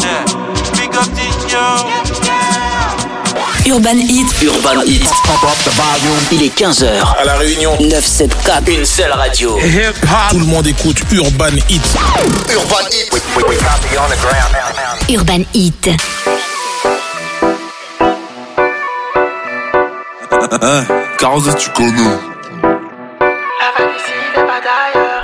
Big up Digno. Urban Hit. Urban Hit. Il est 15h. À La Réunion. 974. Une seule radio. Tout le monde écoute Urban Hit. Urban Hit. We copy on the ground now. Urban Hit. Carrosse, tu connais. La vague ici n'est pas d'ailleurs.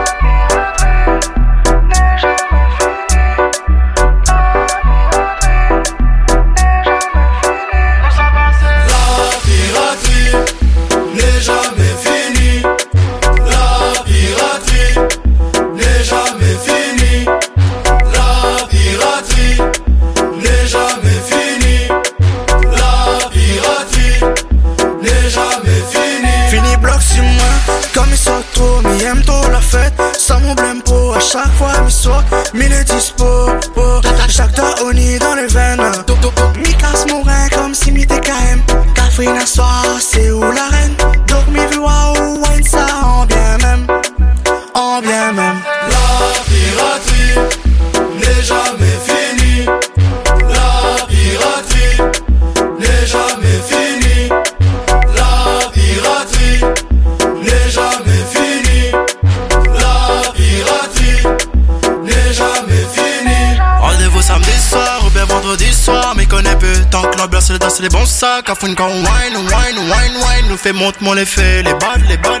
Chaque fois, mes soirs, mille dispo. Chaque Daoni dans les veines. Mi casse mon rein comme si mi TKM. Café n'a soir, c'est où la reine? Dormi vu waouh, wine ça en bien même. En bien même. La piraterie n'est jamais finie. La piraterie n'est jamais finie. La piraterie n'est jamais finie. La piraterie n'est jamais finie. Rendez-vous samedi soir ou bien vendredi soir. Mais connais peu tant que l'ambiance c'est danser les bons sacs. Cafouine quand wine. Nous fait monte mon effet, les bad.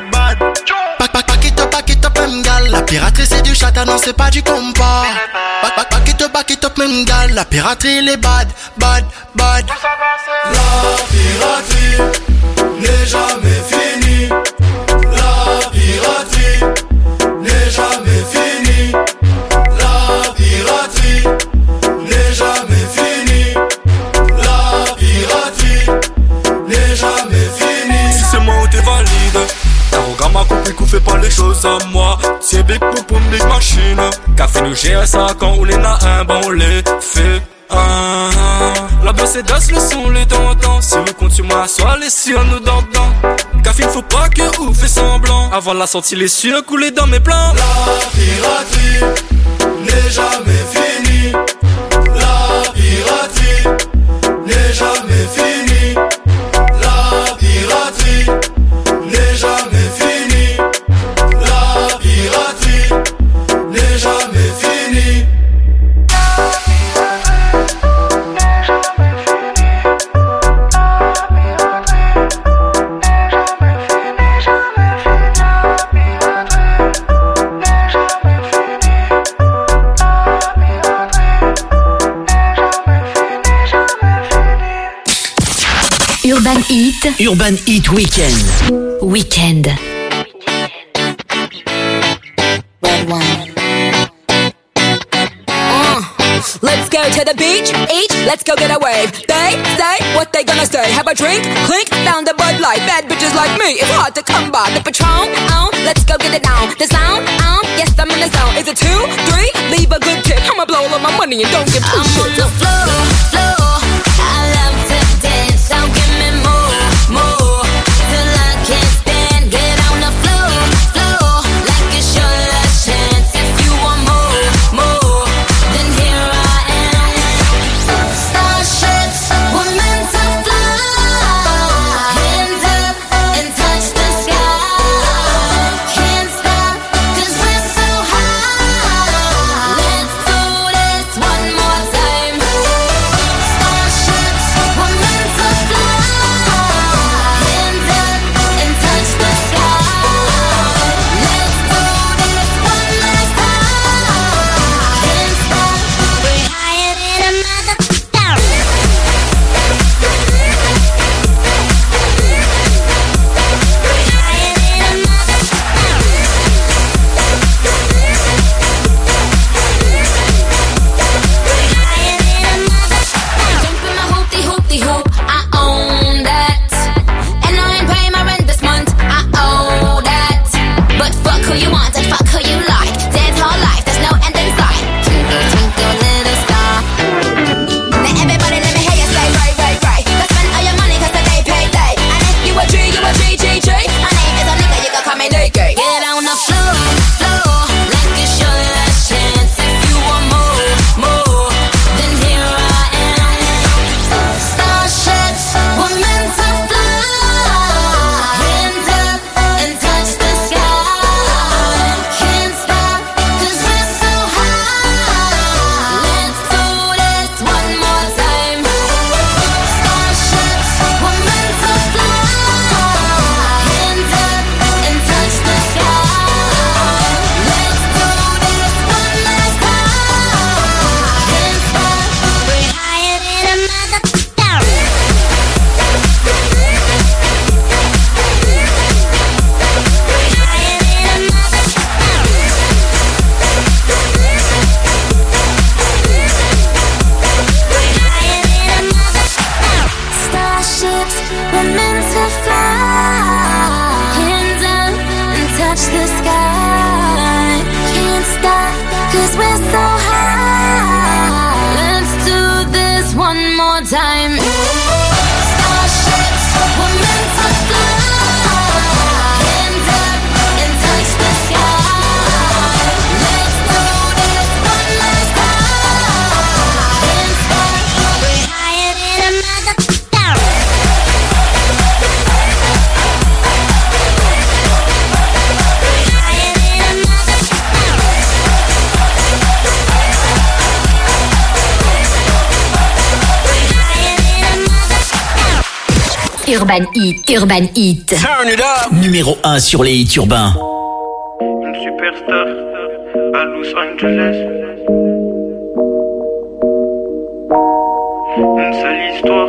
Back it up, même gal. La piraterie c'est du chata, non c'est pas du compas. Back it up, même gal. La piraterie les bad. La piraterie n'est jamais finie. La piraterie n'est jamais finie. La piraterie n'est jamais finie. La piraterie n'est jamais finie. Si c'est moi ou t'es valide, Taroga m'a compris qu'on fait pas les choses à moi. C'est big poupoum, big machine. Café nous gère ça quand on les a un, ben on les fait. La bosse est d'as, le son, les dents. Si le compte sur moi, soit les cieux, nous dedans. Café, il faut pas que ou fait semblant. Avant la sortie, les cieux couler dans mes plans. La piraterie n'est jamais finie. La piraterie n'est jamais finie. La piraterie n'est jamais finie. La piraterie n'est jamais finie. Urban Hit Weekend. Red wine. Let's go to the beach, let's go get a wave. They say what they gonna say. Have a drink, clink, found a Bud Light. Bad bitches like me, it's hard to come by. The Patron, let's go get it down. The sound, yes I'm in the zone. Is it 2, 3? Leave a good tip. I'ma blow all my money and don't give two shits. I'm on the floor. I love to dance, so give me more, till I can't stand. Get on the floor, like it's your last chance. If you want more, then here I am. Starships were meant to fly. Hands up and touch the sky. Can't stop 'cause we're so high. Let's do this one more time. one more time. Starships were meant to fly. Hands up and touch the sky. Let's do this one last time. Hands up, we're higher than a motherfucker. Higher than a motherfucker. Urban Hit, Urban Hit. Turn it up. Numéro 1 sur les hits urbains. Une superstar à Los Angeles. Une seule histoire.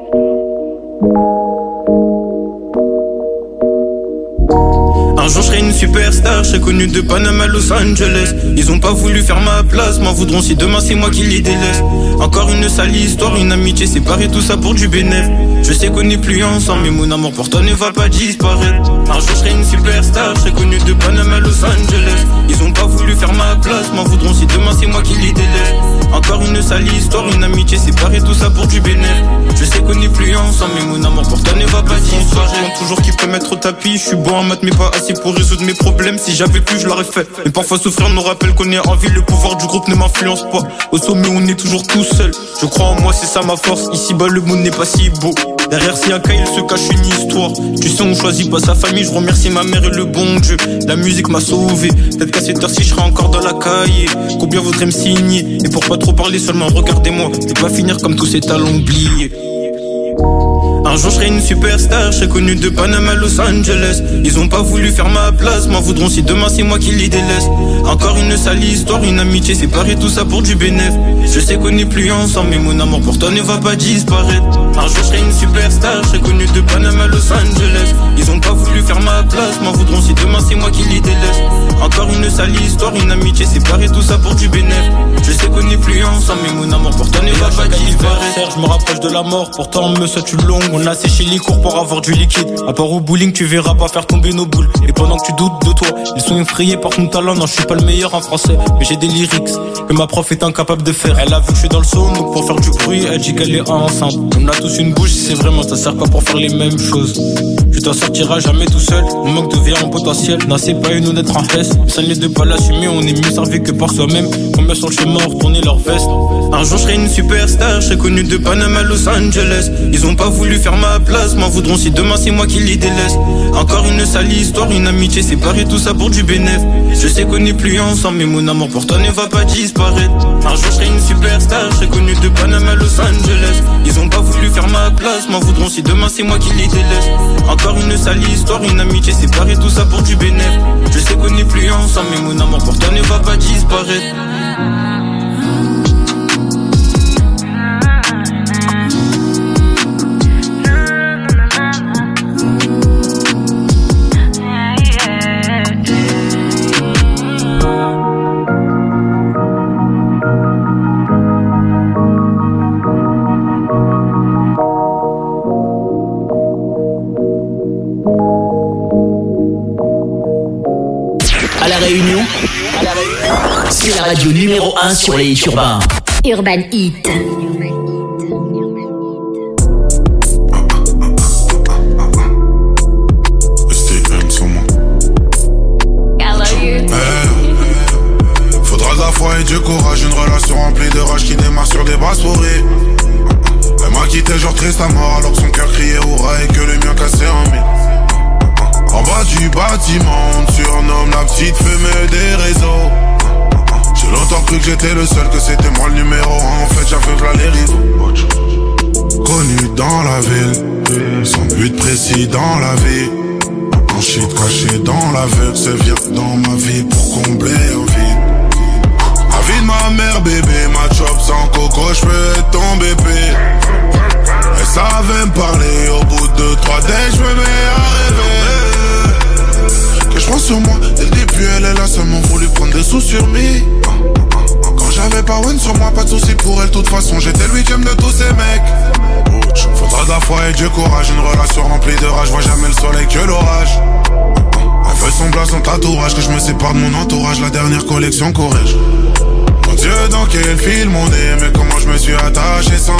Un jour je serai une superstar, je serai connu de Panama à Los Angeles. Ils ont pas voulu faire ma place, m'en voudront si demain c'est moi qui les délaisse. Encore une sale histoire, une amitié séparée, tout ça pour du bénéf. Je sais qu'on n'est plus ensemble, mais mon amour pour toi ne va pas disparaître. Un jour je serai une superstar, je serai connu de Panama à Los Angeles. Ils ont pas voulu faire ma place, m'en voudront si demain c'est moi qui les délaisse. Encore une sale histoire, une amitié séparée, tout ça pour du bénéf. Je sais qu'on n'est plus ensemble, mais mon amour pour toi ne va pas disparaître. Je demande toujours qui peut mettre au tapis, je suis bon en maths mais pas assez pour résoudre mes problèmes. Si j'avais pu je l'aurais fait, mais parfois souffrir nous rappelle qu'on est en vie. Le pouvoir du groupe ne m'influence pas, au sommet on est toujours tout seul. Je crois en moi, c'est ça ma force, ici bas le monde n'est pas si beau. Derrière si un cas il se cache une histoire. Tu sais on choisit pas sa famille, je remercie ma mère et le bon Dieu. La musique m'a sauvé, peut-être qu'à cette heure-ci je serai encore dans la cahier. Combien voudrait me signer, et pour pas trop parler seulement regardez-moi, et pas finir comme tous ces talents oubliés. Un jour je serai une superstar, je serai connu de Panama à Los Angeles. Ils ont pas voulu faire ma place, m'en voudront si demain c'est moi qui les délaisse. Encore une sale histoire, une amitié séparée, tout ça pour du bénéf. Je sais qu'on n'est plus ensemble, mais mon amour pour toi ne va pas disparaître. Un jour je serai une superstar, je serai connu de Panama à Los Angeles. Ils ont pas voulu faire ma place, m'en voudront si demain c'est moi qui les délaisse. Encore une sale histoire, une amitié séparée, tout ça pour du bénéf. Je sais qu'on n'est plus ensemble, mais mon amour pour toi ne va pas disparaître. Je me rapproche de la mort, pourtant me souhaite une longue. On a séché les cours pour avoir du liquide. À part au bowling, tu verras pas faire tomber nos boules. Et pendant que tu doutes de toi, ils sont effrayés par ton talent. Non, je suis pas le meilleur en français, mais j'ai des lyrics que ma prof est incapable de faire. Elle a vu que je suis dans le son, donc pour faire du bruit, elle dit qu'elle est enceinte. On a tous une bouche, c'est vraiment, ça sert pas pour faire les mêmes choses. Tu t'en sortiras jamais tout seul, on manque de vie en potentiel. Non, c'est pas une honnête en S, ça n'est de pas l'assumer, on est mieux servi que par soi-même. Combien sur le chemin ont retourné leur veste. Un jour je serai une superstar, je serai connu de Panama à Los Angeles. Ils ont pas voulu faire ma place, m'en voudront si demain c'est moi qui les délaisse. Encore une sale histoire, une amitié séparée, tout ça pour du bénéf. Je sais qu'on n'est plus ensemble, mais mon amour pour toi ne va pas disparaître. Un jour je serai une superstar, je serai connu de Panama à Los Angeles. Ils ont pas voulu faire ma place, m'en voudront si demain c'est moi qui les délaisse. Encore une sale histoire, une amitié séparée, tout ça pour du bénéf. Je sais qu'on n'est plus ensemble, mais mon amour pour toi ne va pas disparaître. À La Réunion, c'est la radio numéro 1 sur les hits urbains. Urban Hit. STM sur moi. Faudra de la foi et du courage, une relation remplie de rage qui démarre sur des bras souris. Elle m'a quitté genre triste à mort alors que son cœur criait hurrah et que le mien cassait en mille. En bas du bâtiment, on surnomme la petite fumée des réseaux. J'ai longtemps cru que j'étais le seul, que c'était moi le numéro 1. En fait j'avais v'là les rideaux. Connu dans la ville, sans but précis dans la vie. Un shit caché dans l'aveugle, se vient dans ma vie pour combler un vide. La vie de ma mère bébé, ma chop sans coco, j'peux être ton bébé. Elle savait me parler, au bout de 3 days j'me mets à rêver. Que j'prends sur moi, dès le début elle a seulement voulu prendre des sous sur me. Quand j'avais pas one sur moi, pas de soucis pour elle, de toute façon j'étais le 8ème de tous ces mecs. Faudra de la foi et du courage, une relation remplie de rage, vois jamais le soleil que l'orage. Elle veut son blason tatouage, que je me sépare de mon entourage, la dernière collection corrige. Mon Dieu, dans quel film on est, mais comment je me suis attaché sans la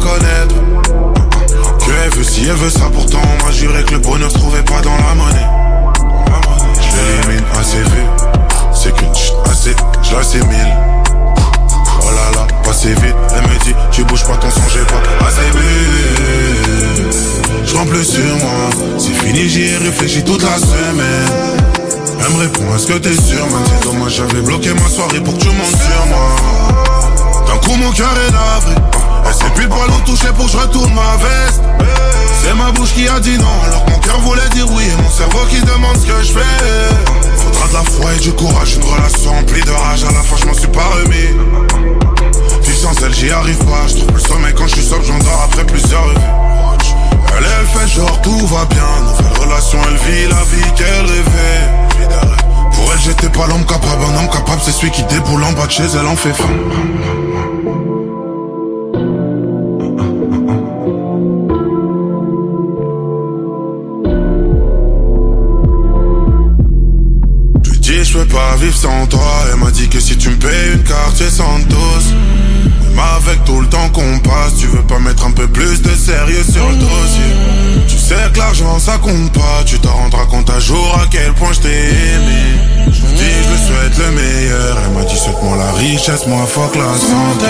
connaître. Que elle veut si elle veut ça, pourtant on m'a juré que le bonheur se trouvait pas dans la monnaie. Je l'élimine assez vite, c'est qu'une chute assez, je l'assimile. Oh là là, passé vite, elle me dit tu bouges pas ton son, j'ai pas assez vite. Je rends plus sur moi, c'est fini, j'y ai réfléchi toute la semaine. Elle me répond, est-ce que t'es sûr, man? C'est dommage, j'avais bloqué ma soirée pour que tu montes sur moi. D'un coup mon cœur est navré, elle sait plus le poil où toucher pour que je retourne ma veste. C'est ma bouche qui a dit non, alors que mon cœur voulait dire oui, et mon cerveau qui demande ce que je fais. Faudra de la foi et du courage, une relation emplie de rage, à la fin je m'en suis pas remis. Puis sans elle j'y arrive pas, je trouve le sommeil quand je suis sobre, j'endors après plusieurs revues. Elle fait genre tout va bien, nouvelle relation, elle vit la vie qu'elle rêvait. Pour elle j'étais pas l'homme capable, un homme capable c'est celui qui déboule en bas de chez elle en fait faim. Je peux pas vivre sans toi. Elle m'a dit que si tu me payes une carte c'est Santos. Même avec tout le temps qu'on passe, tu veux pas mettre un peu plus de sérieux sur le dossier. Tu sais que l'argent ça compte pas, tu t'en rendras compte un jour à quel point je t'ai aimé. Je me dis je te souhaite le meilleur. Elle m'a dit souhaite-moi la richesse, moi fuck la santé.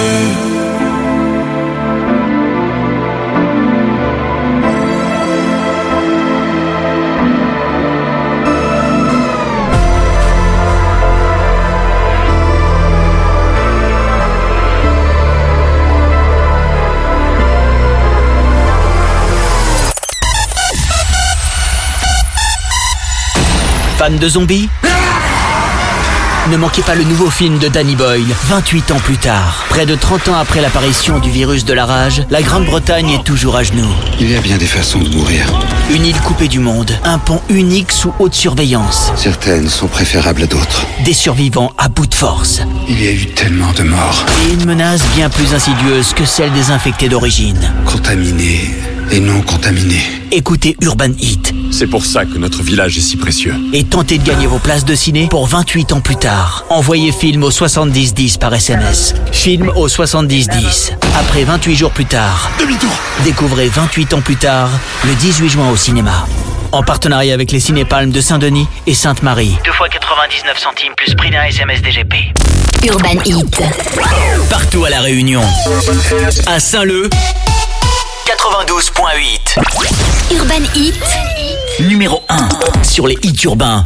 Fan de zombies ? Ne manquez pas le nouveau film de Danny Boyle, 28 ans plus tard. Près de 30 ans après l'apparition du virus de la rage, la Grande-Bretagne est toujours à genoux. Il y a bien des façons de mourir. Une île coupée du monde, un pont unique sous haute surveillance. Certaines sont préférables à d'autres. Des survivants à bout de force. Il y a eu tellement de morts. Et une menace bien plus insidieuse que celle des infectés d'origine. Contaminés et non contaminés. Écoutez Urban Hit. C'est pour ça que notre village est si précieux. Et tentez de gagner vos places de ciné pour 28 ans plus tard. Envoyez film au 7010 par SMS. Film au 7010. Après 28 jours plus tard. Demi-tour. Découvrez 28 ans plus tard, le 18 juin au cinéma. En partenariat avec les Cinépalmes de Saint-Denis et Sainte-Marie. 2 fois 99 centimes plus prix d'un SMS DGP. Urban Hit. Partout à La Réunion. À Saint-Leu, 92.8. Urban Hit. Numéro 1 sur les hits urbains.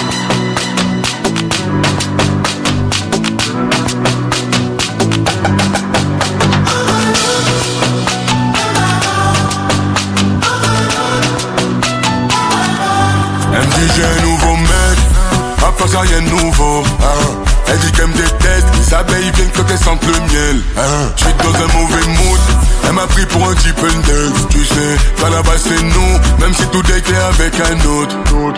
Elle me dit j'ai un nouveau mec, à part ça y'a un nouveau, hein. Elle dit qu'elle me déteste, les abeilles viennent quand elles sentent le miel, hein. J'suis dans un mauvais mood, elle m'a pris pour un type index. Tu sais, qu'à la base c'est nous, même si tout est clair avec un autre.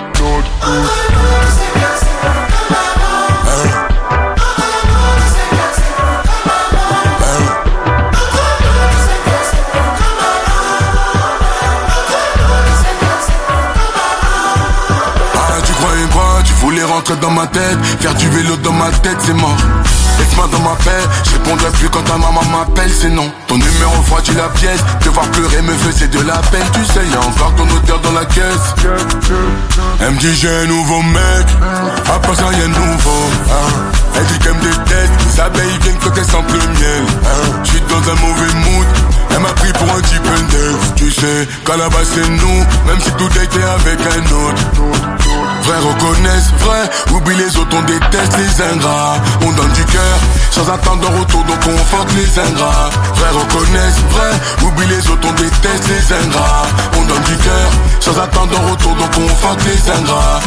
Voulais rentrer dans ma tête, faire du vélo dans ma tête, c'est mort. Laisse-moi dans ma paix, je répondrai plus quand ta maman m'appelle, c'est non. Ton numéro froidit la pièce, te voir pleurer me faisait de la peine. Tu sais, y'a encore ton odeur dans la caisse. Elle me dit j'ai un nouveau mec, après ça y'a un nouveau, hein. Elle dit qu'elle me déteste, les abeilles viennent quand elles sentent le miel, hein. J'suis dans un mauvais mood, elle m'a pris pour un type index. Tu sais, qu'à la base c'est nous, même si tout était avec un autre. Vrai reconnaissent, vrai, oublie les autres, on déteste les ingrats. On donne du cœur, sans attendre en retour, donc on fuck les ingrats. Vrai reconnaissent, vrai, oublie les autres, on déteste les ingrats. On donne du cœur, sans attendre en retour, donc on fuck les ingrats.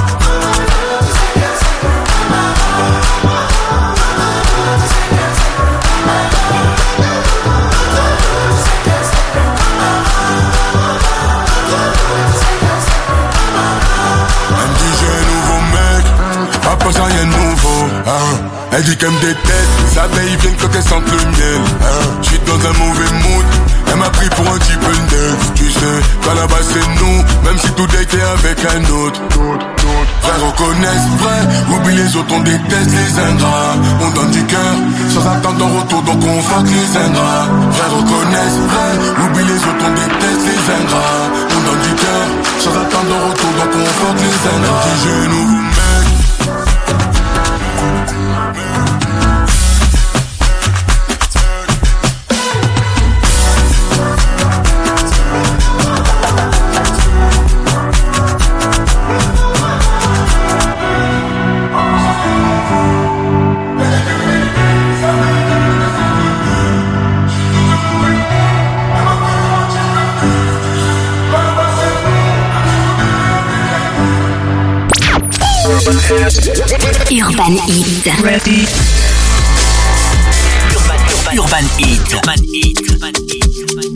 Après ça y'a un nouveau, hein. Elle dit qu'elle me déteste, les abeilles viennent quand elles sentent le miel, hein. J'suis dans un mauvais mood, elle m'a pris pour un type index. Tu sais, qu'à la base c'est nous, même si tout était avec un autre. Vrai reconnaissent, vrai, oublie les autres, on déteste les ingrats. On donne du cœur, sans attendre en retour, donc on fuck les ingrats. Vrai reconnaissent, vrai, autres on déteste les ingrats. On donne du cœur, sans attendre de retour, donc on porte les ingrats. Même si je nous mec. Urban Heat. Ready. Urban Heat. Urban Heat. Urban Heat.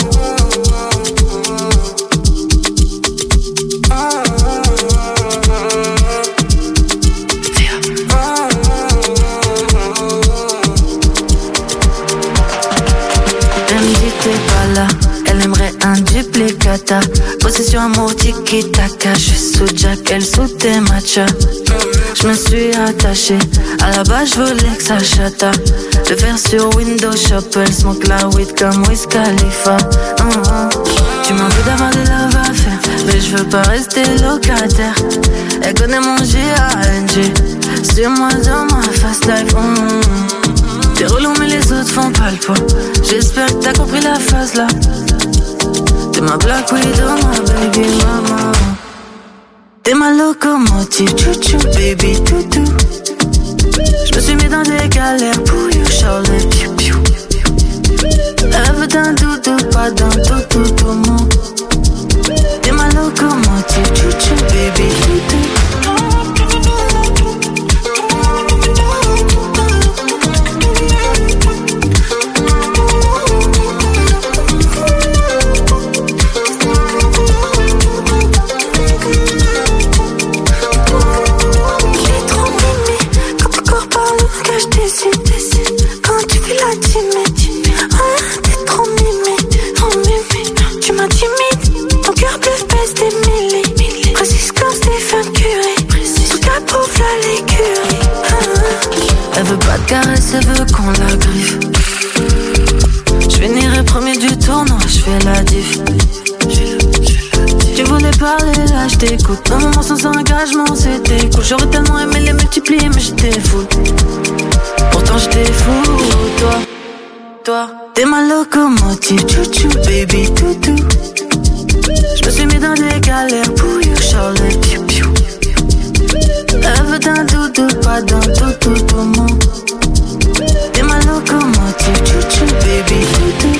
Elle me dit t'es pas là. Elle aimerait un duplicata. Possession amour tiki-taka. Je suis sous Jack, elle sous tes matchas. Je me suis attachée. À la base je voulais que ça chata. Le faire sur Windows Shop. Elle smoke la weed comme Wiz Khalifa. Tu m'en veux d'avoir des love à faire, mais je veux pas rester locataire. Elle connaît mon G.A.N.G. C'est moi dans ma fast life. T'es relou mais les autres font pas le poids. J'espère que t'as compris la phase là. T'es ma Black Widow, ma baby mama. T'es ma locomotive, chouchou, baby toutou. Je me suis mis dans des galères pour you, Charlie, piou piou. Elle veut d'un doudou, pas d'un toutou, tout mon. T'es ma locomotive, chouchou, baby toutou. Quand tu fais la timide, t'es trop mimi, tu m'intimides, ton cœur bleu pèse des millis, précise comme Stephen Curry, tout approuve la l'écurie. Elle veut pas de caresse, elle veut qu'on la griffe. Je finirai premier du tournoi, je fais la diff. Tu voulais parler, là je t'écoute. Un moment sans engagement, c'était cool. J'aurais tellement aimé les multiplier, mais j'étais fou. Pourtant j'étais fou, toi, t'es ma locomotive, chouchou, baby toutou. Je me suis mis dans des galères pour you, Charlie, piou piou. Elle veut d'un doudou, pas d'un toutou, tout le monde. T'es ma locomotive, chouchou, baby toutou.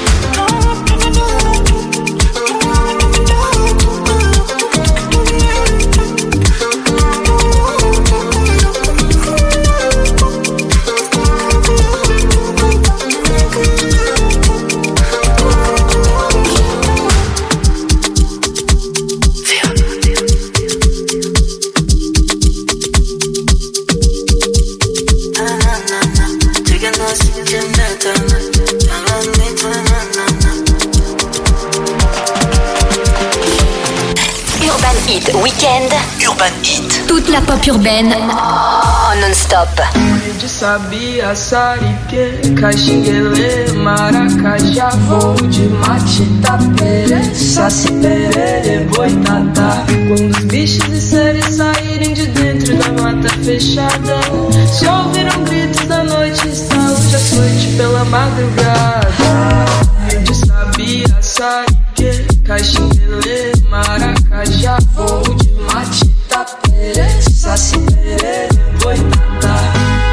Weekend Urban Heat. Toute la pop urbaine en non-stop. De sabia, sarique, caxinguele, maracajá, voo de mate, tapere, saci, perere, boitatá. Quando os bichos de série saírem de dentro da mata fechada, se ouviram gritos da noite, hoje à noite pela madrugada. De sabia, sarique, caxinguele, maracajá, voo de mate, tapere, saci, perere, boitatá.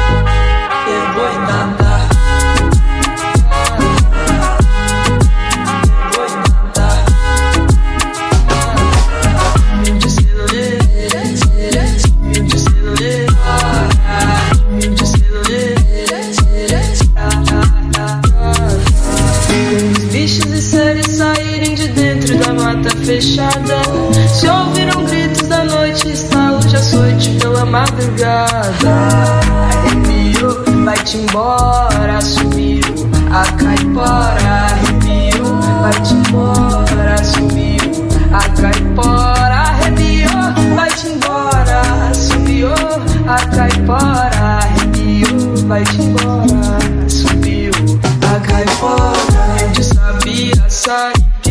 Fechada, se ouviram gritos da noite, está hoje açoite pela madrugada. Arrepiou, vai-te embora, sumiu a caipora. Arrepiou, vai-te embora, sumiu a caipora. Arrepiou, vai-te embora, sumiu a caipora. Arrepiou, vai-te embora, sumiu a caipora. De sabia, sai.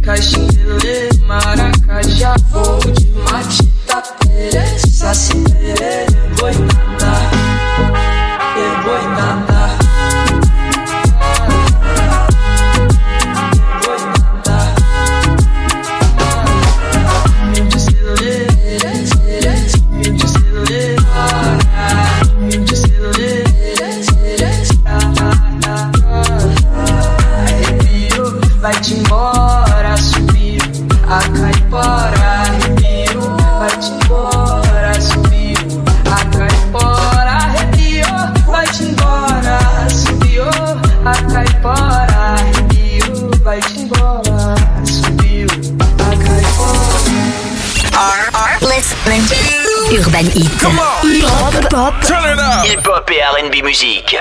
caxinguelê, maracajá, voo de mate, tapere, saci perere, boitatá, boitatá. Vai-te embora, subiu a caipora, arrepiou. Vai-te embora, subiu a caipora, arrepiou. Vai-te embora, subiu a caipora, arrepiou. Vai-te embora, subiu a caipora. Listening to Urban Heat. Come on. Hip-hop. Turn it up. Hip-hop et R&B musique.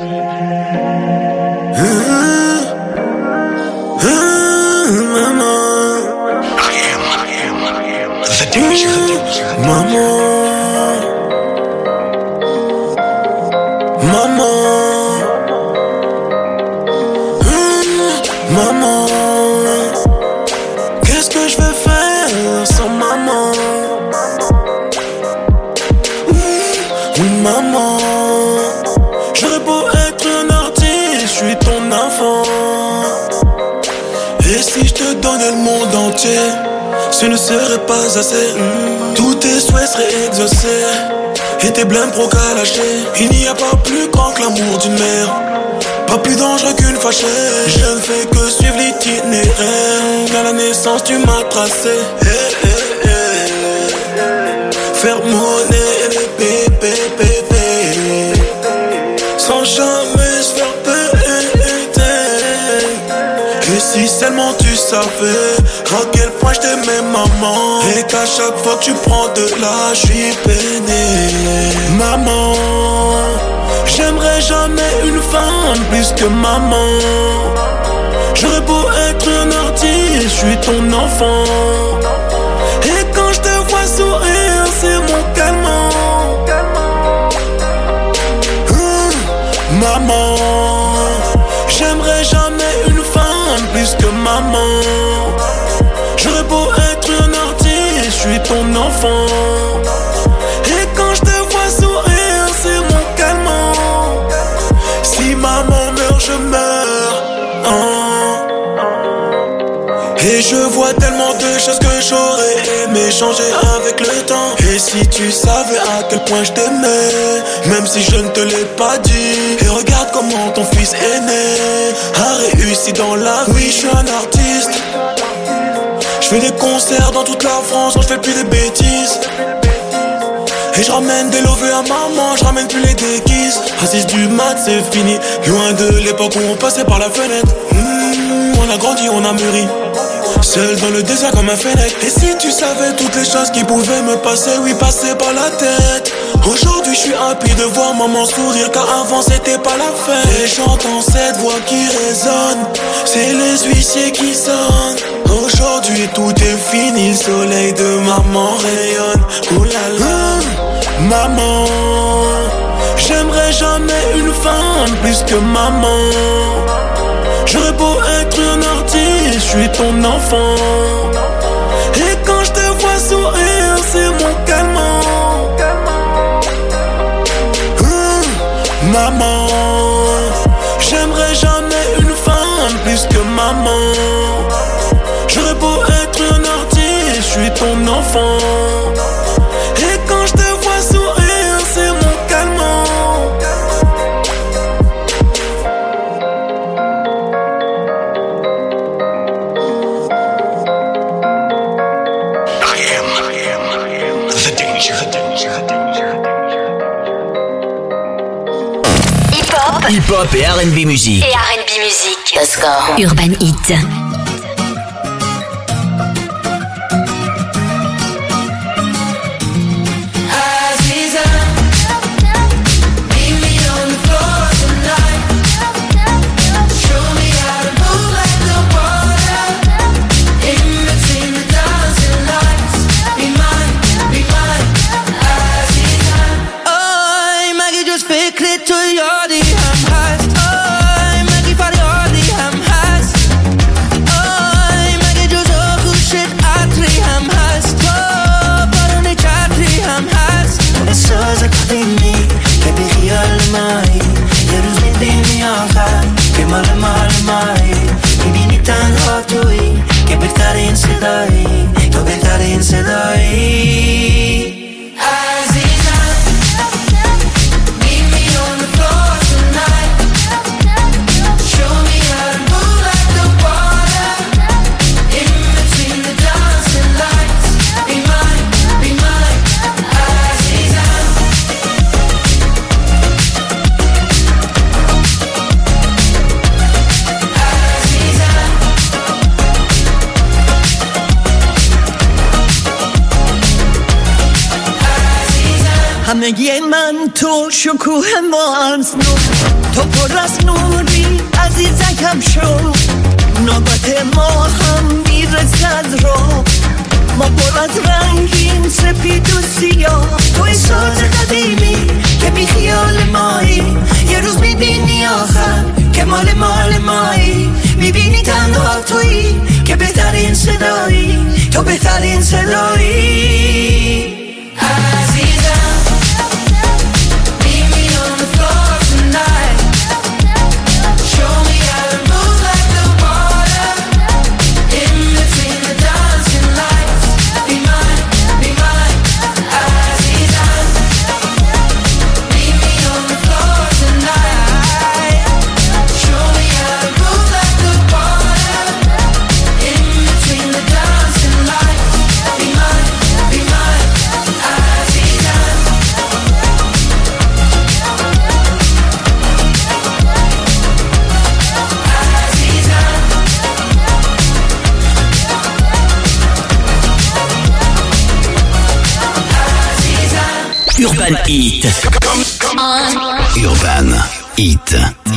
Maman, the danger. Maman, maman, qu'est-ce que je vais faire sans maman? Maman, j'aurais beau être un artiste, je suis ton enfant. Et si je te donnais le monde entier, ce ne serait pas assez. Tous tes souhaits seraient exaucés et tes blêmes pro qu'à lâcher. Il n'y a pas plus grand que l'amour d'une mère, pas plus dangereux qu'une fâchée. Je ne fais que suivre l'itinéraire qu'à la naissance tu m'as tracé. Faire monnaie les pépé, sans jamais se faire péter. Et si seulement tu savais à quel point je t'aimais maman, et qu'à chaque fois que tu prends de l'âge, je suis peiné. Maman, j'aimerais jamais une femme plus que maman. J'aurais beau être un artiste, je suis ton enfant. Et quand je te vois sourire, c'est mon calmant. Maman, j'aimerais jamais une femme plus que maman. J'aurais beau être un artiste, je suis ton enfant. Et quand je te vois sourire, c'est mon calmant. Si maman meurt, je meurs. Et je vois tellement de choses que j'aurais aimé changer avec le temps. Et si tu savais à quel point je t'aimais, même si je ne te l'ai pas dit. Et regarde comment ton fils aîné a réussi dans la vie. Oui, je suis un artiste, je fais des concerts dans toute la France quand je fais plus des bêtises. Et je ramène des lovés à maman, je ramène plus les déguises. À 6 du mat c'est fini, loin de l'époque où on passait par la fenêtre. On a grandi, on a mûri, seul dans le désert comme un fennec. Et si tu savais toutes les choses qui pouvaient me passer, oui, passer par la tête. Aujourd'hui je suis happy de voir maman sourire, car avant c'était pas la fête. Et j'entends cette voix qui résonne, c'est les huissiers qui sonnent. Aujourd'hui tout est fini, le soleil de maman rayonne. Ouh là là, maman, j'aimerais jamais une femme plus que maman. J'aurais beau être un artiste, je suis ton enfant. Et quand je te vois sourire, c'est mon calmant. Maman, j'aimerais jamais une femme plus que maman. J'aurais beau être un artiste, je suis ton enfant. Et quand je te vois sourire, c'est mon calmant. Hip-hop et R&B musique. Et R&B musique. Let's go. Urban Heat. صدایی تو بهترین صدایی همه من تو شکوه مانس نور تو پر از نوری عزیزکم شو نوبت ما هم میرسد رو ما پر از رنگین سپید و سیاه توی ساز قدیمی که بی خیال مایی یه روز میبینی آخر که مال مایی میبینی تنها تویی که بهترین صدایی تو بهترین صدایی Urban Heat. Urban Heat.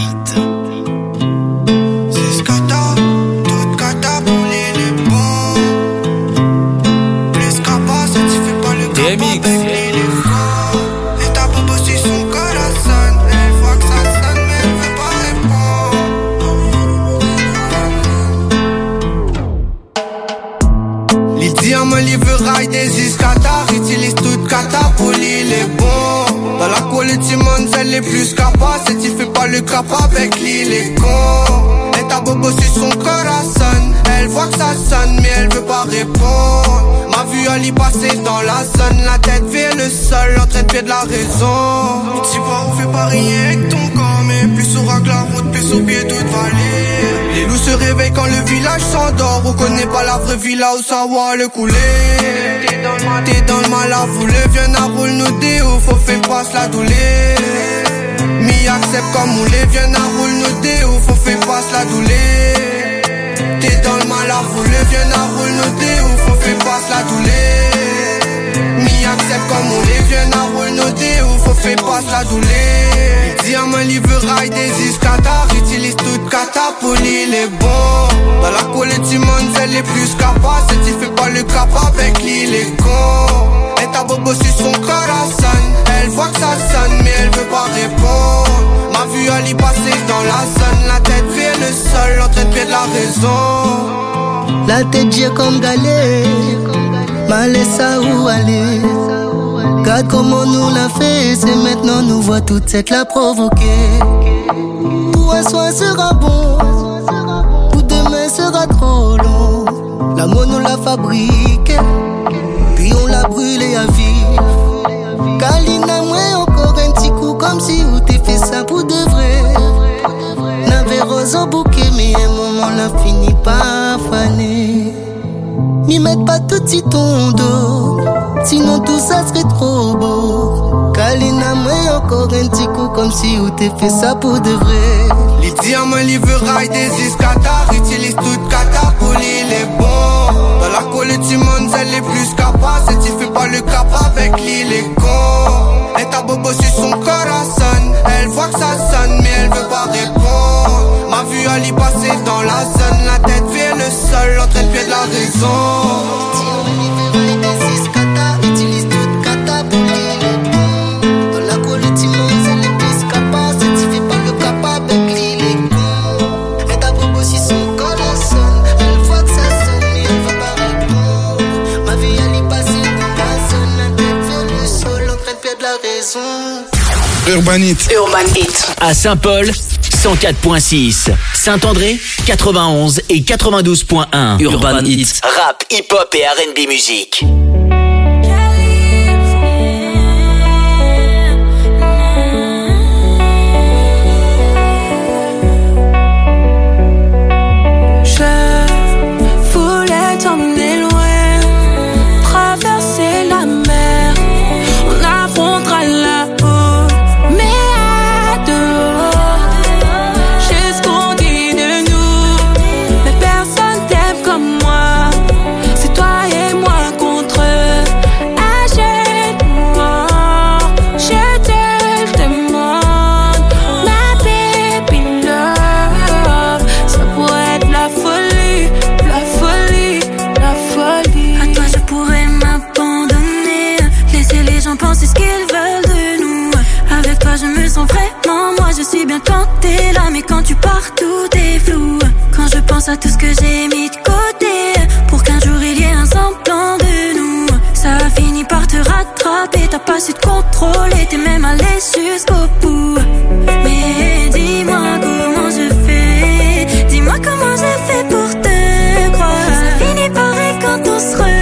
Elle est plus capable, c'est tu fais pas le crap avec lui, il est con. Et ta bobo sur son corazon, elle voit que ça sonne mais elle veut pas répondre. Ma vue elle y passer dans la zone, la tête vers le sol, en train de perdre la raison. Tu vois on fait pas rien avec ton corps, mais plus on racle la route, plus au pied toute vallée. Les loups se réveillent quand le village s'endort, on connaît pas la vraie vie là où ça va le couler. T'es dans le mal à vouloir, viens à roule nous des ouf, faut faire passe la douleur. Mi accepte comme moulé, viens à roule nous des ouf, faut faire passe la douleur. T'es dans le mal à vouloir, viens à roule nous des ouf, faut faire passe la douleur. Mi accepte comme moulé, viens à roule nous des ouf, faut faire passe la douleur. Diamant livraille des iscatars, utilise toute catapolie, il est bon. Dans la colle du monde, elle est plus capable, c'est tu fais pas le cap avec lui, il est con. Et ta bobo sur son corazon, elle voit que ça sonne mais elle veut pas répondre. Ma vue elle y passer dans la zone, la tête vers le sol, en train de perdre la raison. La tête j'ai comme galère, mal ça où aller. Regarde comment nous l'a fait, c'est maintenant nous voit toute cette la provoquer. Pour un soir sera bon, pour demain sera trop long. L'amour nous l'a fabriqué, puis on l'a brûlé à vivre. Kalina moi encore un petit coup comme si où t'es fait ça pour de vrai. N'avait rose au bouquet mais un moment l'a fini par faner. M'y mette pas tout de suite ton dos, sinon tout ça serait trop beau. Kalina moi encore un petit coup comme si où t'es fait ça pour de vrai. Les diamants livraille des iscatars, utilise toute catapolie, il est bon. Dans la colle du monde, elle est plus capable, c'est tu fais pas le cap avec lui, il est con. Et ta bobo sur son corazon, elle voit que ça sonne mais elle veut pas répondre. Ma vue elle y passer dans la zone, la tête vers le sol, en train de perdre la raison. Urban Heat. À Saint-Paul, 104.6. Saint-André, 91 et 92.1. Urban Hits. Rap, hip-hop et R&B musique. Quand t'es là, mais quand tu pars, tout est flou. Quand je pense à tout ce que j'ai mis de côté, pour qu'un jour il y ait un semblant de nous, ça a fini par te rattraper. T'as pas su te contrôler, t'es même allé jusqu'au bout. Mais dis-moi comment je fais, dis-moi comment je fais pour te croire. Ça finit pareil quand on se revoit.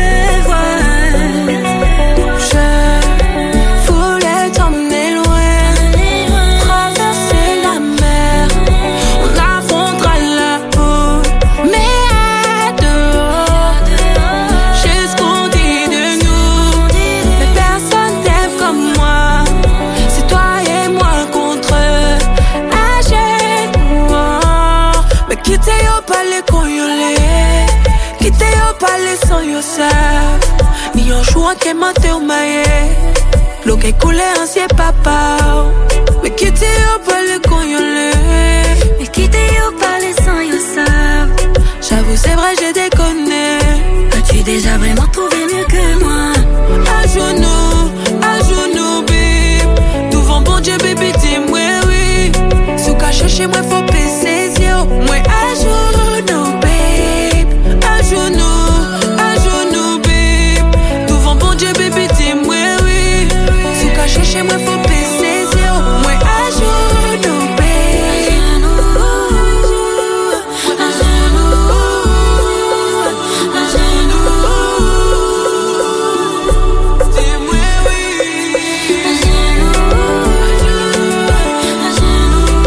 Ni yo chua que mate o mae lo que coule ansie papa. Me quitte yo parler con yo le. Me quitte yo parler sans yo savent. J'avoue c'est vrai j'ai déconné. As-tu déjà vraiment trouvé mieux que moi? À genoux, babe. Devant bon Dieu, baby, dis-moi oui. Sous caché chez moi, faut passer ses yeux. Moi à genoux, babe. À genoux. Baby, dis-moi oui. Sous caché chez moi, faut passer zéro. Moi à genoux, baby. À genoux, à genoux. Dis-moi oui. À genoux, à genoux,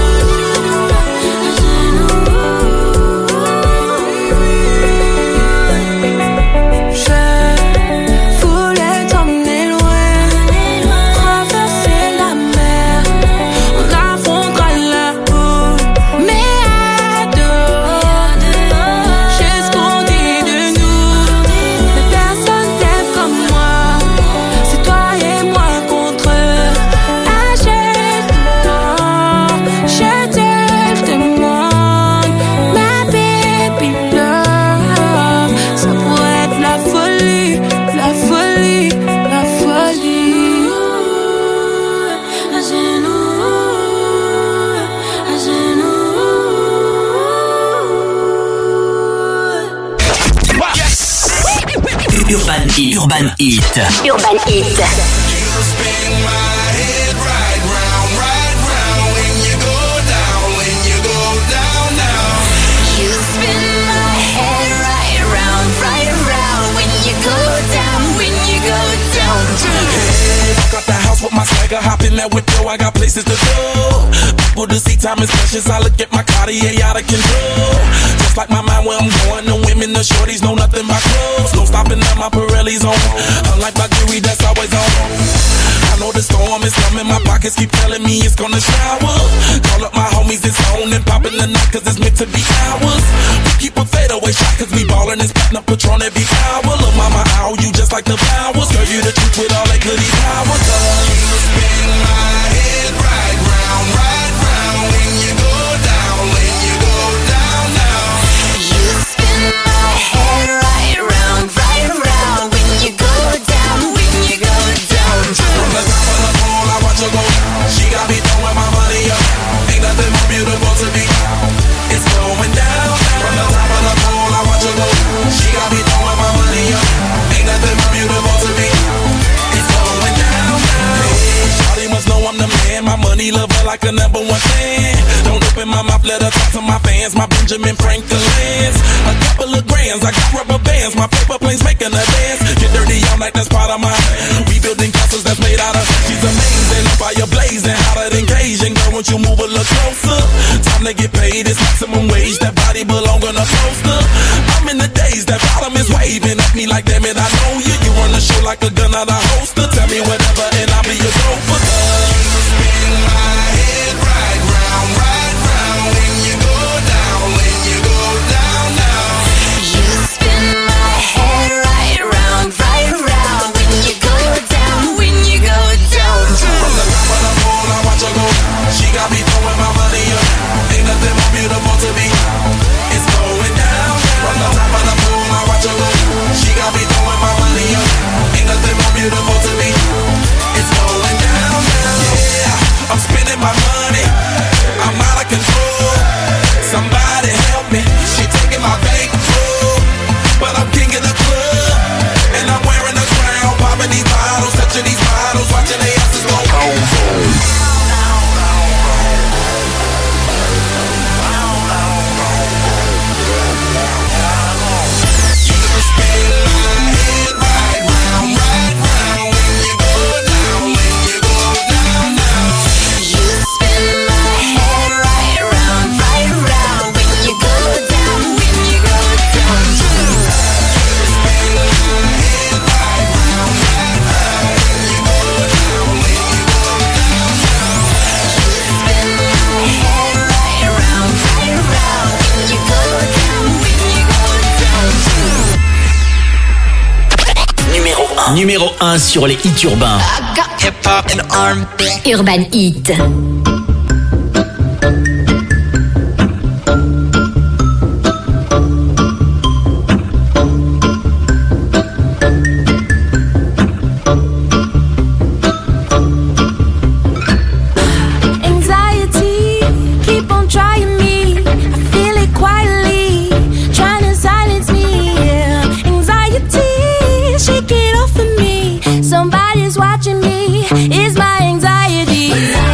Urban Hit. Urban Hit. Got the house with my swagger, hop in that window, I got places to go. People to see, time is precious, I look at my Cartier out of control. Just like my mind where I'm going, the women, the shorties know nothing but clothes. No stopping at my Pirelli's on, unlike my jewelry that's always on. I know the storm is coming, my pockets keep telling me it's gonna shower. Call up my homies, it's on and popping the night cause it's meant to be ours. We keep a fadeaway shot cause we ballin' and spittin' up Patron every hour. Look mama, ow, you just like the flowers. Girl, you the truth with all that goody power. You spin my head right round when you go down, when you go down, down. You spin my head right round when you go down, when you go down. From the top of the pole, I watch her go down. She got me throwing my money up. Ain't nothing more beautiful to me. It's going down. From the top of the pole, I watch her go down. She got me throwing my money up. Ain't nothing more beautiful to me. off, let her talk to my fans, my Benjamin Franklin's. A couple of grands, I got rubber bands, my paper planes making a dance. Get dirty all night, that's part of my rebuilding castles that's made out of. She's amazing, fire blazing, hotter than Cajun. Girl, won't you move a little closer? Time to get paid, it's maximum wage. That body belong on a poster. I'm in the days, that bottom is waving at me like, damn it, I know you. You run the show like a gun out of holster. Tell me whatever and I'll be your gopher. You spin my head right round when you go down, when you go down, down. You spin my head right round when you go down, when you go down. From the top of the pole, I watch her go. She got me throwing my money up. Ain't nothing more beautiful to me. It's going down. From the top of the pole, I watch her go. She got me throwing my money up. Ain't nothing more beautiful to me. It's going down. Yeah, I'm spending my money. I'm out of control. Somebody help me. She taking my bankroll, but I'm king of the club, and I'm wearing a crown. Popping these bottles, touching these bottles, watching they asses go home. Numéro 1 sur les hits urbains. Urban Hit. Somebody's watching me. It's my anxiety.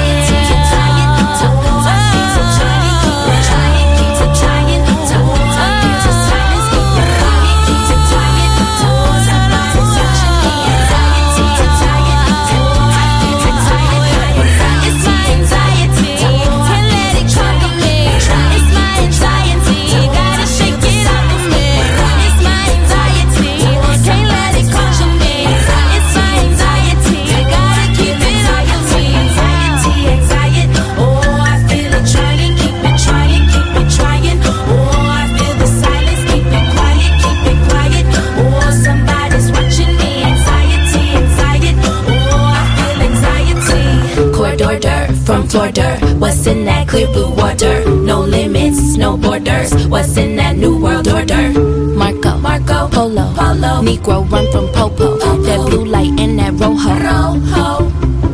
From Florida, what's in that clear blue water? No limits, no borders. What's in that new world order? Marco, Polo, Negro run from Popo. That blue light in that Rojo.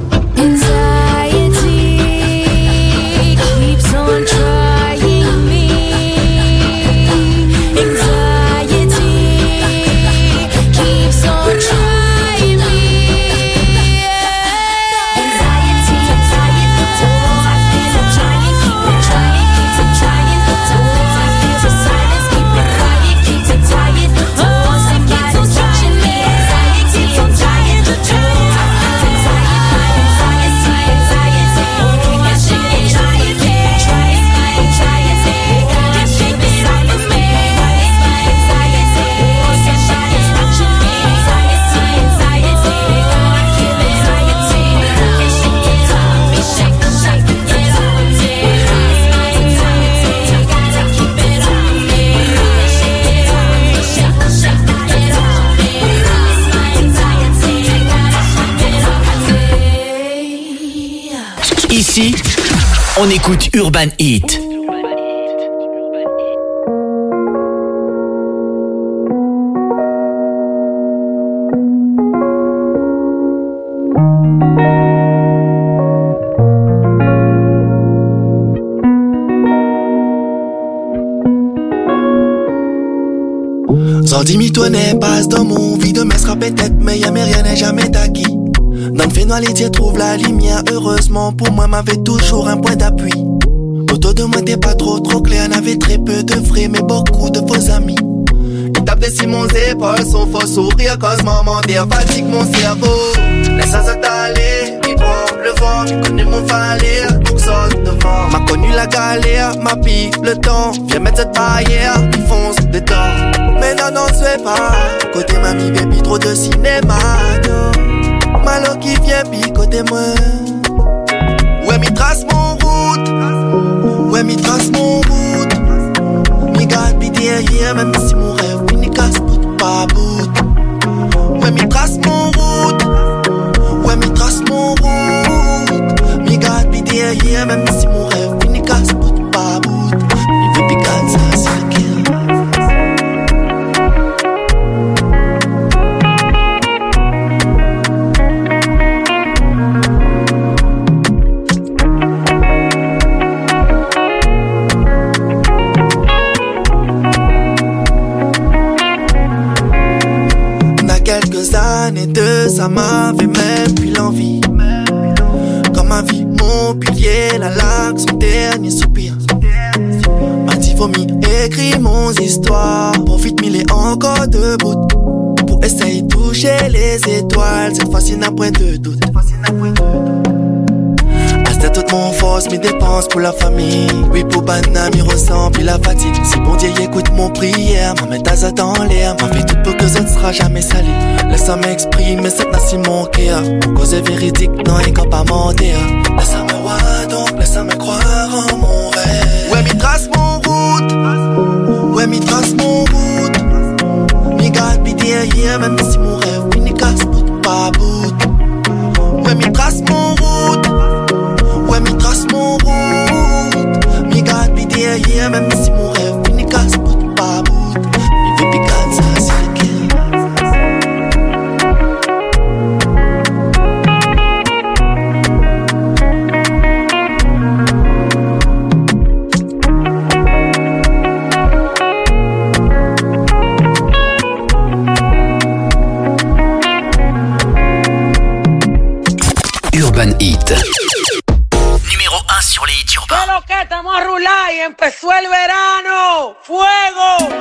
Anxiety keeps on trying me. Anxiety keeps on trying me. Ici, on écoute Urban Hit. Dis-moi-toi n'est pas dans mon vie, demain sera peut-être, mais y'a mais rien n'est jamais d'acquis. Dans le phénomène, trouve la lumière, heureusement pour moi, m'avait toujours un point d'appui. Autour de moi t'es pas trop clair, n'avait très peu de vrais mais beaucoup de faux amis. Ils tapent dessus mon épaules, son faux sourire cause maman dire fatigue mon cerveau. Laisse ça t'aller, il prend le vent, il connaît mon falir, donc saute devant. M'a connu la galère, m'a pris le temps, viens mettre cette barrière, il fonce dedans. Mais non, je sais pas, côté mamie baby trop de cinéma, non. Malo qui vient pis côté moi. Ouais, m'y trace mon route. Ouais, m'y trace mon route. M'y garde pitié hier, même si mon rêve, m'y casse bout pas bout. Ouais, m'y trace mon route. Ouais, m'y trace mon route. M'y garde pitié hier, même si mon rêve, m'y casse bout pas bout. M'y fait piquer ça, c'est le kill. Années deux, ça m'avait même plus l'envie. Comme ma vie, mon pilier, la laque, son dernier soupir. M'a dit vomi, écrit mon histoire. Profite, mille est encore debout. Pour essayer de toucher les étoiles. Cette fois-ci, n'a point de doute. C'était toute mon force, mes dépenses pour la famille. Oui, pour Banam, il ressent puis la fatigue. Si bon Dieu écoute mon prière, m'en met ta dans l'air. M'en fait tout pour que ça ne sera jamais sali. Laisse-moi m'exprimer, c'est si mon cœur. Pour cause véridique, non, il ne pas mentir. Laisse-moi me voir, donc laisse-moi croire en mon rêve. Ouais, m'y trace mon route. Ouais, m'y trace mon route. M'y garde pitié hier, même si mon rêve, m'y casse bout pas bout. Ouais, m'y trace mon route. Ouais, m'y trace mon route. M'y garde pitié hier, même si mon rêve, m'y casse bout pas bout. M'y fait piquer ça, c'est le kill. Urban Hit. Numéro 1 sur les hits urbains. ¿Qué lo que estamos a rular y empezó el verano? ¡Fuego!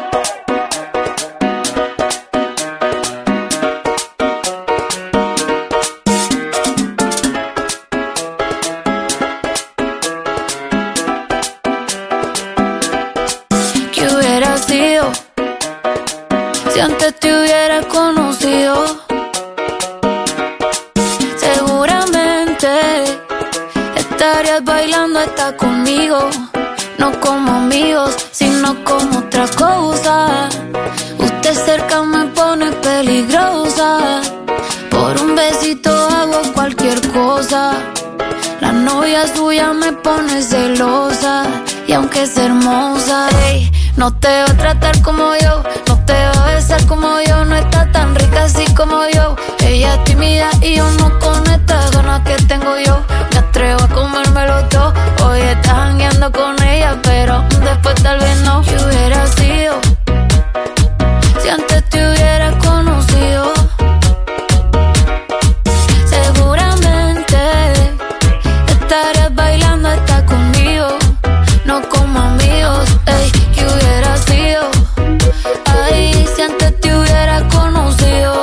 ¿Qué hubiera sido si antes te hubiera conocido? Seguramente estarías bailando hasta conmigo, no como amigos, sino como otra cosa. Usted cerca me pone peligrosa, por un besito hago cualquier cosa. La novia suya me pone celosa, y aunque es hermosa, ey, no te va a tratar como yo, no te va a besar como yo, no está tan rica así como yo. Ella es tímida y yo no con estas ganas que tengo yo. Me atrevo a comérmelo todo, hoy estás jangueando con ella, pero después tal vez no. ¿Qué hubiera sido si antes te hubiera conocido? Seguramente estarías bailando hasta conmigo, no como amigos, ey. ¿Qué hubiera sido? Ay, si antes te hubiera conocido.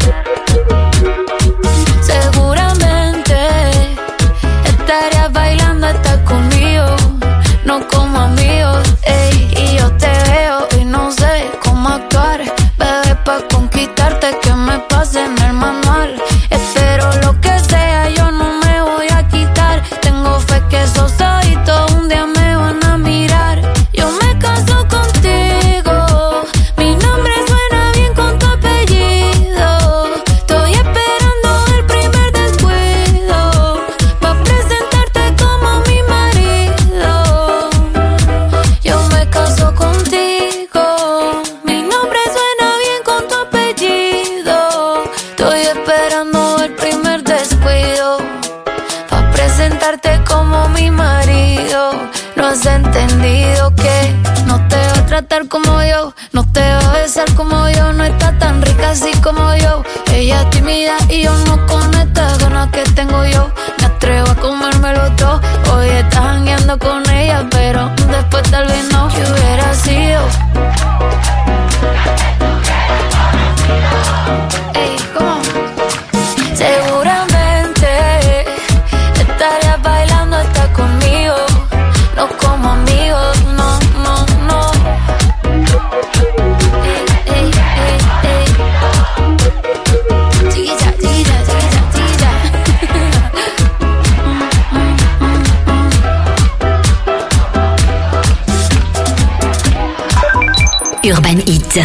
Seguramente estarías bailando hasta conmigo, no como amigos, ey. Y yo te veo y no sé cómo actuar, bebé, pa' conquistarte que me pase en el manual. Espero lo que sea, yo no me voy a quitar. Tengo fe que esos ojitos un día me van a mirar. Yo me caso contigo, mi nombre suena bien con tu apellido. Estoy esperando el primer descuido pa' presentarte como mi marido. Yo me caso contigo, mi nombre suena bien con tu apellido. Estoy esperando el primer descuido pa' presentarte como mi marido. No has entendido que no te va a tratar como yo, no te va a besar como yo, no está tan rica así como yo. Ella es tímida y yo no con estas ganas que tengo yo. Me atrevo a comérmelo todo. Hoy estás jangueando con ella, pero después tal vez no. ¿Qué hubiera sido? Ey, ¿cómo? Seguramente estarías bailando hasta conmigo. No como amigos, no, no, no. Ey, ey, ey, ey. Chiquilla, chiquilla, chiquilla, chiquilla. Urban Hit.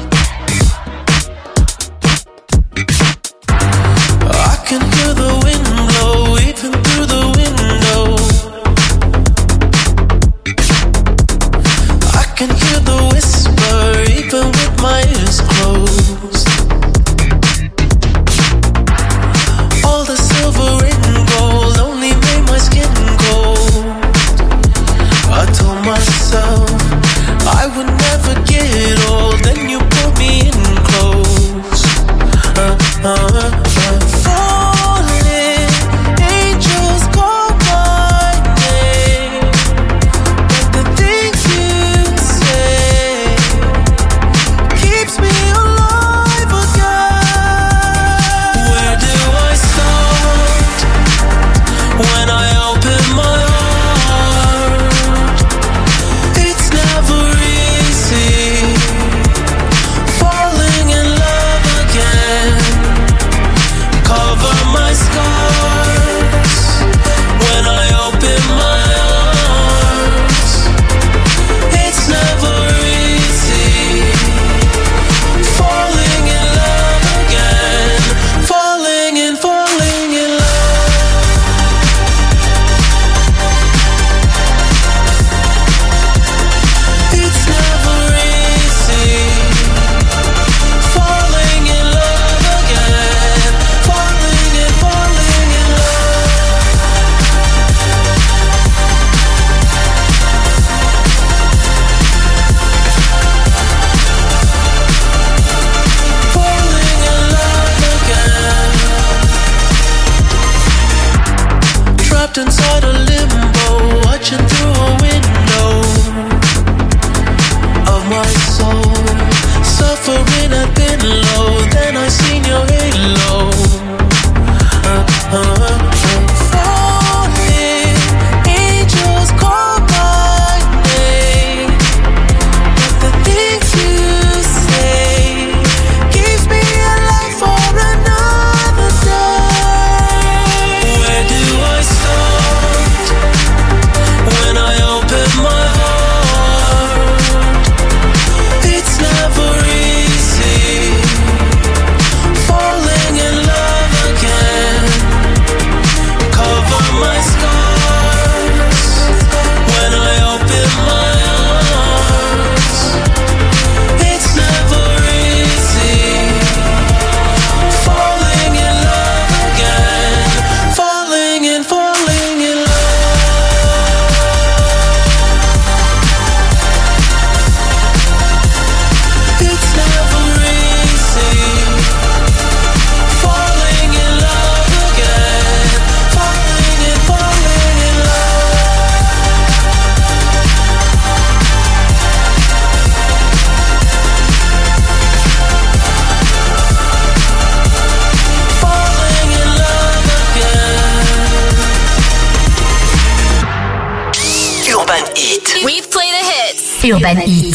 Urban Hit.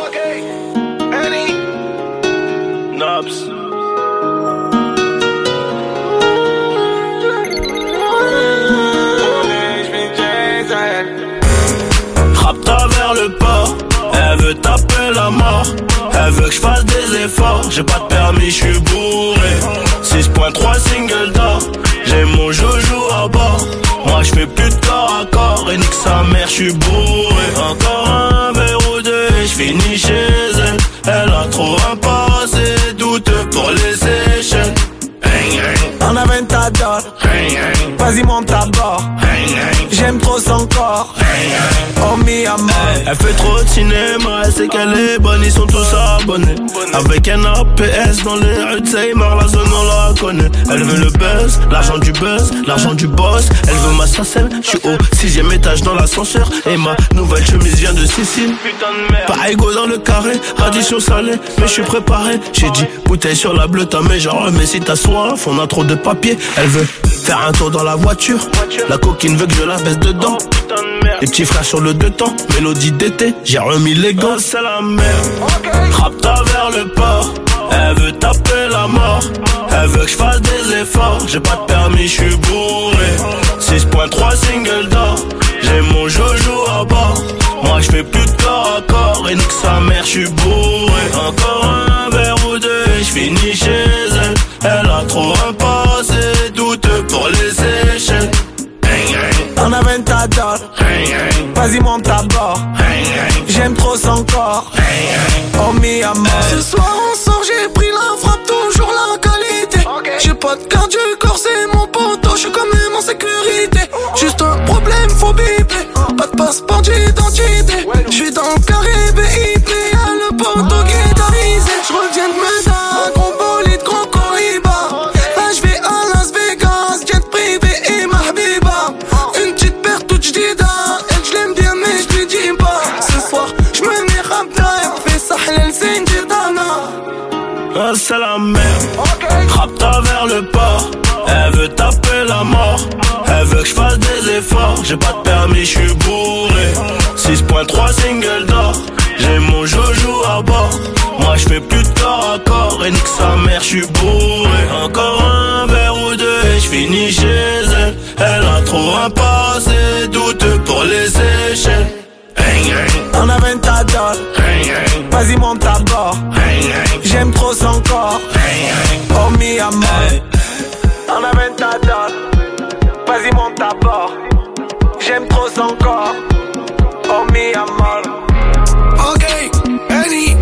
Frappe travers le port, elle veut taper la mort. Elle veut que je fasse des efforts, j'ai pas de permis, je suis bourré. 6.3 single d'or, j'ai mon joujou à bord. Moi je fais plus de corps à corps et nique sa mère, je suis bourré. Encore un verre ou deux et je finis chez elle. Elle a trop un passé douteux pour les échelles. En Aventador, vas-y monte à bord. J'aime trop son corps. Oh mi amor. Elle fait trop de cinéma, elle sait qu'elle est bonne, ils sont tous abonnés. Avec un APS dans les rues de Seymour, la zone on la connaît. Elle veut le buzz, l'argent du boss. Elle veut ma SACEM, j'suis au 6ème étage dans l'ascenseur. Et ma nouvelle chemise vient de Sicile. Pas égaux dans le carré, addition salée, mais j'suis préparé. J'ai dit bouteille sur la bleue, t'as mais genre mais si t'as soif, on a trop de papier. Elle veut faire un tour dans la voiture. La coquine veut que je la baisse dedans. Les petits frères sur le deux temps, mélodie d'été, j'ai remis les gants. C'est la merde, rap-ta vers le port. Elle veut taper la mort, elle veut que je fasse des efforts. J'ai pas de permis, je suis bourré. 6.3 single d'or, j'ai mon jojo à bord. Moi je fais plus de corps à corps, et nique sa mère, je suis bourré. Encore un verre ou deux, et je finis chez elle. Elle a trop un passé douteux pour les échelles. On a 20 $, vas-y monte à bord. J'aime trop son corps, oh mi amor. Ce soir on sort, j'ai pris la frappe, toujours la qualité. J'ai pas de garde du corps, c'est mon poteau, j'suis quand même en sécurité. Juste un problème, faut biper. Pas de passeport d'identité. J'suis dans le carré BIP, y'a le poteau guitarisé. J'reviens de Meudin, gros bolide, gros Cohiba. Là j'vais à Las Vegas, jet privé et Mahbiba. Une petite paire toute j'dida, elle j'l'aime bien mais j'lui dis pas. Ce soir j'me mets rapta, elle fait sahlel Sinjidana. Ah c'est la merde, rap-ta vers le port. Elle veut taper la mort, elle veut que je fasse des efforts. J'ai pas de permis, je suis bourré. 6.3 single d'or, j'ai mon jojo à bord. Moi je fais plus de corps à corps, et nique sa mère, je suis bourré. Encore un verre ou deux, et je finis chez elle. Elle a trop un passé douteux pour les échelles. On a 20 $, vas-y monte à bord. J'aime trop son corps, oh mi amor. On a 20 $, vas-y monte à bord. J'aime trop son corps, oh mi amor. Ok, Eddie,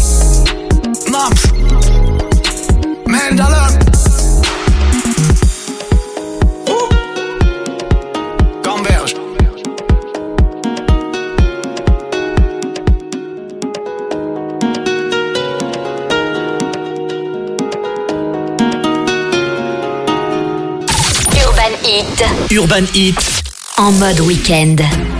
Naps, Mandala. Converge. Urban Hit. En mode week-end.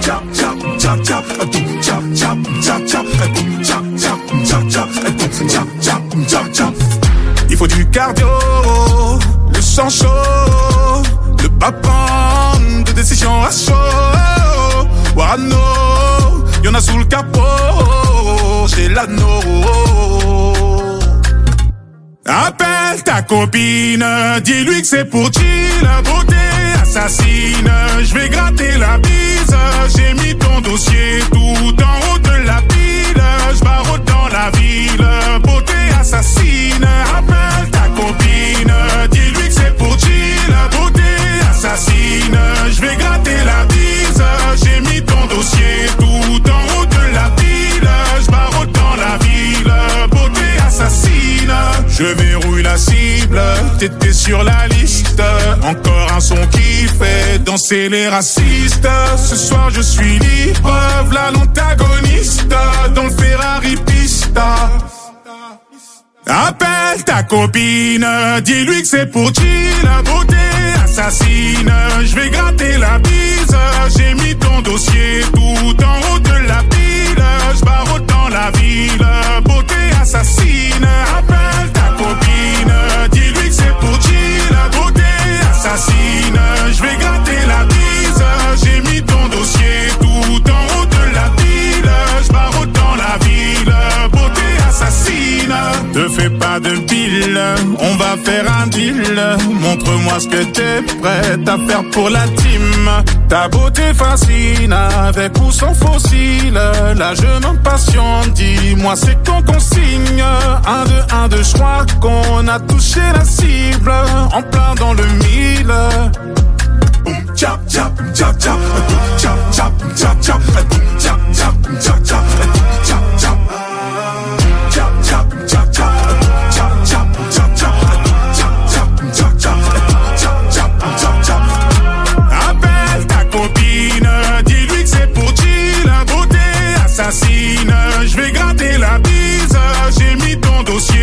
Il faut du cardio, le sang chaud, le pas prendre de décision à chaud. Warano, y'en a sous le capot, chez l'anneau. Appelle ta copine, dis-lui que c'est pour chill, la beauté assassine. Je vais gratter la bise, j'ai mis ton dossier tout en haut de la pile. Je barre dans la ville, beauté assassine. Appelle ta copine, dis-lui que c'est pour chill, la beauté assassine. Je vais gratter la bise, j'ai mis ton dossier tout en haut de la pile. Je barre dans la ville, beauté assassine. Je verrouille la cible, t'étais sur la liste. Encore un son qui fait danser les racistes. Ce soir je suis libre, v'là l'antagoniste dans le Ferrari Pista. Appelle ta copine, dis-lui que c'est pour chill, la beauté assassine. Je vais gratter la bise, j'ai mis ton dossier tout en haut de la pile. Je barre dans la ville, beauté assassine. Appelle ta copine, dis-lui que c'est pour chill, la beauté assassine. Je vais gratter la bise, j'ai mis ton dossier tout en haut de la pile. Je barre dans la ville, beauté assassine. Te fais pas de pile, on va faire un deal. Montre-moi ce que t'es prête à faire pour la team. Ta beauté fascine, avec ou sans fossile. Là je m'impatiente, dis-moi c'est qu'on consigne. 1, 2, 1, 2, je crois qu'on a touché la cible. En plein dans le mille. Chap, chap, chap, chap, chap, chap, chap, chap, chap, chap, chap, chap, chap. Appelle ta copine, dis-lui que c'est pour chill, la beauté assassine. Je vais gratter la bise, j'ai mis ton dossier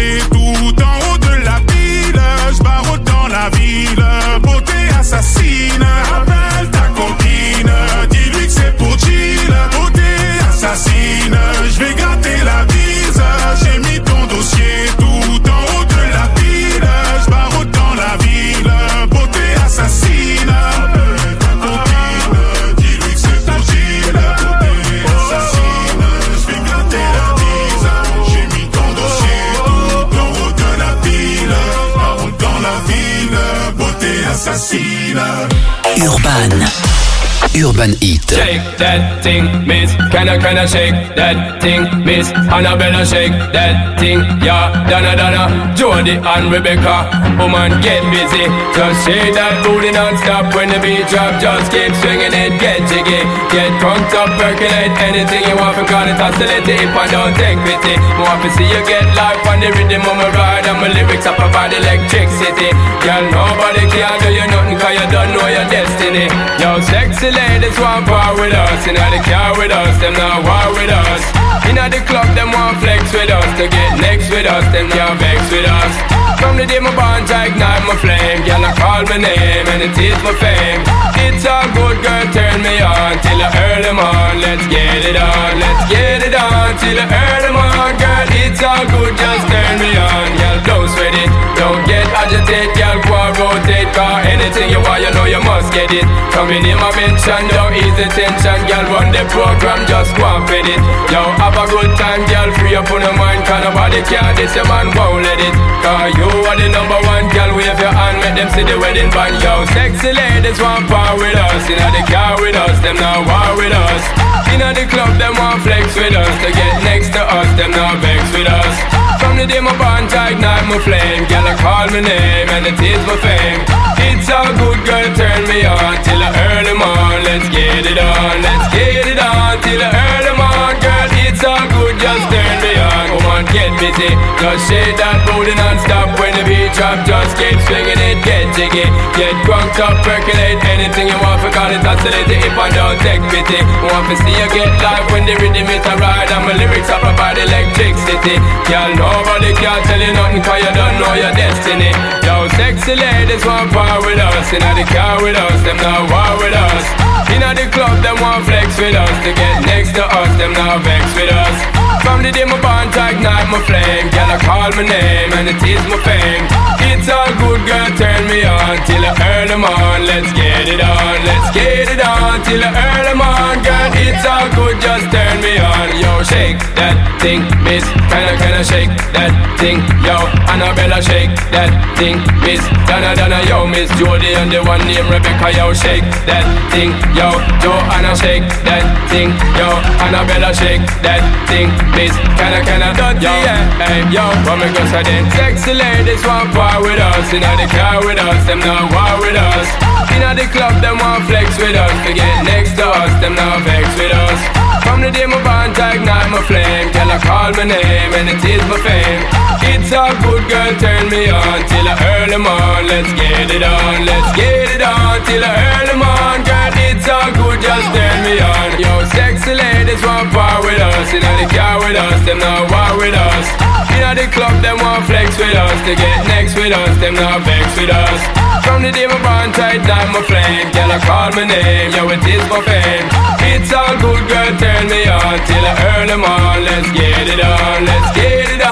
Urban Heat. Shake that thing, miss. Kinda shake that thing, miss. Annabella shake that thing, yeah. Donna, Jody and Rebecca. Woman, get busy. Just shake that booty non-stop when the beat drop. Just keep swinging it, get jiggy. Get crunked up, percolate anything you want. Because it's oscillate if I don't take pity. More to see you get life on the rhythm of my ride. And my lyrics I provide electricity. Girl, nobody can do you nothing cause you don't know your destiny. Yo, sexy ladies want part with us. Inna the car with us, them not war with us. Inna the club, them want flex with us. To get next with us, them can't vex with us. From the day my bond, I ignite my flame. Girl, I call my name and it is my fame. It's all good, girl, turn me on till I earn them on. Let's get it on, let's get it on till I earn them on. Girl, it's all good, just turn me on. Girl, don't sweat it, don't get agitated. Girl, go and rotate, cause anything you want, you know you must get it. Coming in my mention, don't ease the tension. Girl, run the program, just go and fit it. Yo, have a good time, girl, free up on your mind. Cause nobody can this, your man won't let it. Cause you are the number one, girl, wave your hand, make them see the wedding band. Yo, sexy ladies want part with us. Inna the car with us, them not war with us. Inna the club, them want flex with us. To get next to us, them not vex with us. From the day my bond, I ignite my flame. Girl, I call my name and it is my fame. It's all good, girl, turn me on till I earn them on. Let's get it on, let's get it on till I earn them on. Girl, it's all good, just turn me on. Come on, get busy, just shake that booty non-stop. When the beat drop, just keep swinging it, get jiggy. Get crunked up, percolate anything you want. Because it's oscillating if I don't take pity. Want to see you get live when the rhythm is a ride. And my lyrics I provide electricity. Girl, nobody can tell you nothing cause you don't know your destiny. Yo, sexy ladies want part with us. Inna the car with us, them not war with us. Inna the club, them want flex with us. To get next to us, them not vex with us. From the day my bond, I ignite my flame. Girl, I call my name and it is my fame. It's all good, girl, turn me on till I earn them on. Let's get it on, let's get it on till I earn them on. Girl, it's all good, just turn me on. Yo, shake that thing, miss. Kinda shake that thing. Yo, Annabella, shake that thing, miss. Donna, yo, Miss Jody and the one named Rebecca. Yo, shake that thing. Yo, Joanna, shake that thing. Yo, Annabella, shake that thing, miss. Kinda dirty, yeah. Hey, yo, what me go say then? Sexy ladies want part with us. Inna the car with us, them not war with us. Inna the club, them want flex with us. To get next to us, them not vex with us. From the day my bond, I ignite my flame. Girl, I call my name and it is my fame. It's all good, girl, turn me on till I earn them on. Let's get it on, let's get it on till I earn them on. Girl, it's all good, just turn me on. Yo, sexy ladies want part with us. Inna the car with us, them not war with us. Inna the club, them want flex with us. To get next with us, them not vex with us. From the day my bond, tight down my flame. Girl, I call my name, yo, it is my fame. It's all good, girl, turn me on till I earn them on. Let's get it on, let's get it on.